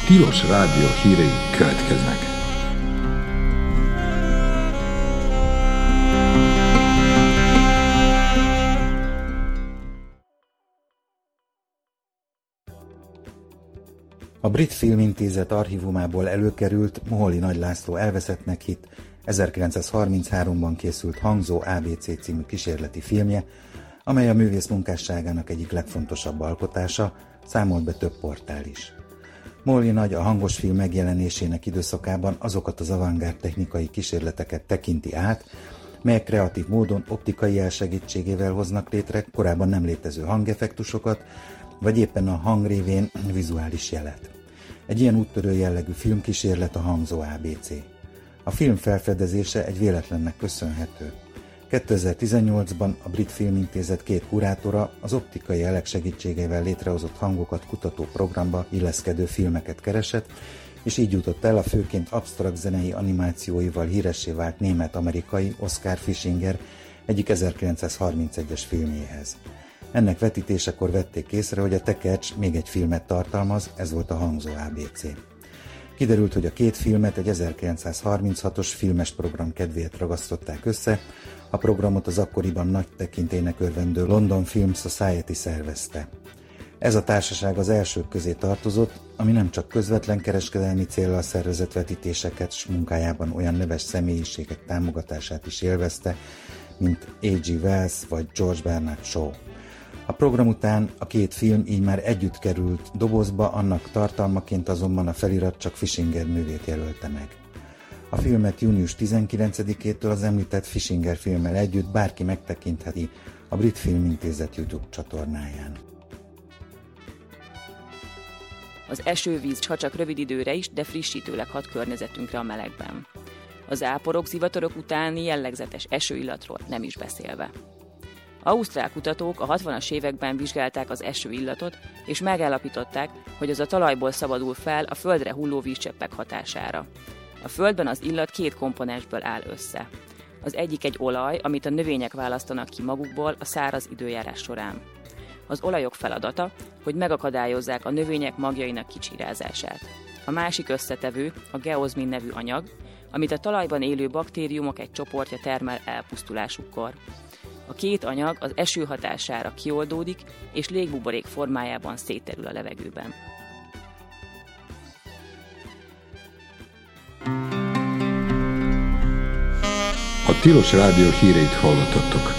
Tilos Rádió hírei következnek. A Brit Filmintézet archívumából előkerült Moholy Nagy László elveszettnek hitt 1933-ban készült Hangzó ABC című kísérleti filmje, amely a művész munkásságának egyik legfontosabb alkotása, számolt be több portál is. Moholy Nagy a hangos film megjelenésének időszakában azokat az avantgárd technikai kísérleteket tekinti át, melyek kreatív módon optikai jel segítségével hoznak létre korábban nem létező hangeffektusokat, vagy éppen a hang révén vizuális jelet. Egy ilyen úttörő jellegű filmkísérlet a Hangzó ABC. A film felfedezése egy véletlennek köszönhető. 2018-ban a Brit Filmintézet két kurátora az optikai jelek segítségével létrehozott hangokat kutató programba illeszkedő filmeket keresett, és így jutott el a főként absztrakt zenei animációival híressé vált német-amerikai Oskar Fischinger egyik 1931-es filmjéhez. Ennek vetítésekor vették észre, hogy a tekercs még egy filmet tartalmaz, ez volt a Hangzó ABC. Kiderült, hogy a két filmet egy 1936-os filmes program kedvéért ragasztották össze, a programot az akkoriban nagy tekintélynek örvendő London Film Society szervezte. Ez a társaság az elsők közé tartozott, ami nem csak közvetlen kereskedelmi céllal szervezett vetítéseket, s munkájában olyan neves személyiségek támogatását is élvezte, mint A.G. Wells vagy George Bernard Shaw. A program után a két film így már együtt került dobozba, annak tartalmaként azonban a felirat csak Fischinger művét jelölte meg. A filmet június 19-től az említett Fischinger filmmel együtt bárki megtekintheti a Brit Filmintézet YouTube csatornáján. Az esővíz, ha csak rövid időre is, de frissítőleg hat környezetünkre a melegben. Az záporok, zivatarok utáni jellegzetes esőillatról nem is beszélve. Ausztrál kutatók a 60-as években vizsgálták az esőillatot, és megállapították, hogy az a talajból szabadul fel a földre hulló vízcseppek hatására. A földben az illat két komponensből áll össze. Az egyik egy olaj, amit a növények választanak ki magukból a száraz időjárás során. Az olajok feladata, hogy megakadályozzák a növények magjainak kicsírázását. A másik összetevő a geozmin nevű anyag, amit a talajban élő baktériumok egy csoportja termel elpusztulásukkor. A két anyag az eső hatására kioldódik, és légbuborék formájában szétterül a levegőben. A Tilos Rádió híreit hallottattok.